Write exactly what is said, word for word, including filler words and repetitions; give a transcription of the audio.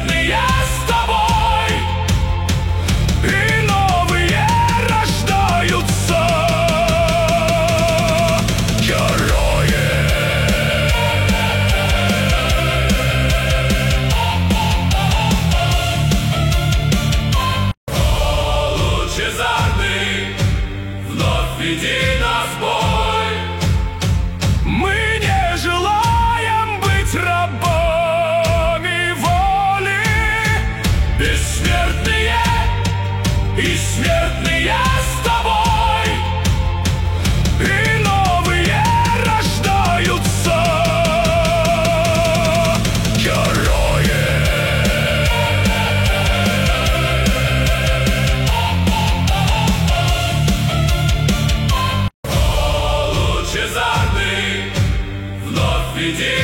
бессмертные с тобой, и новые рождаются герои. О, лучезарный, вновь веди нас в бой. Мы не желаем быть рабами воли. Бессмертные и смертные с тобой, и новые рождаются герои. О, лучезарный, вновь веди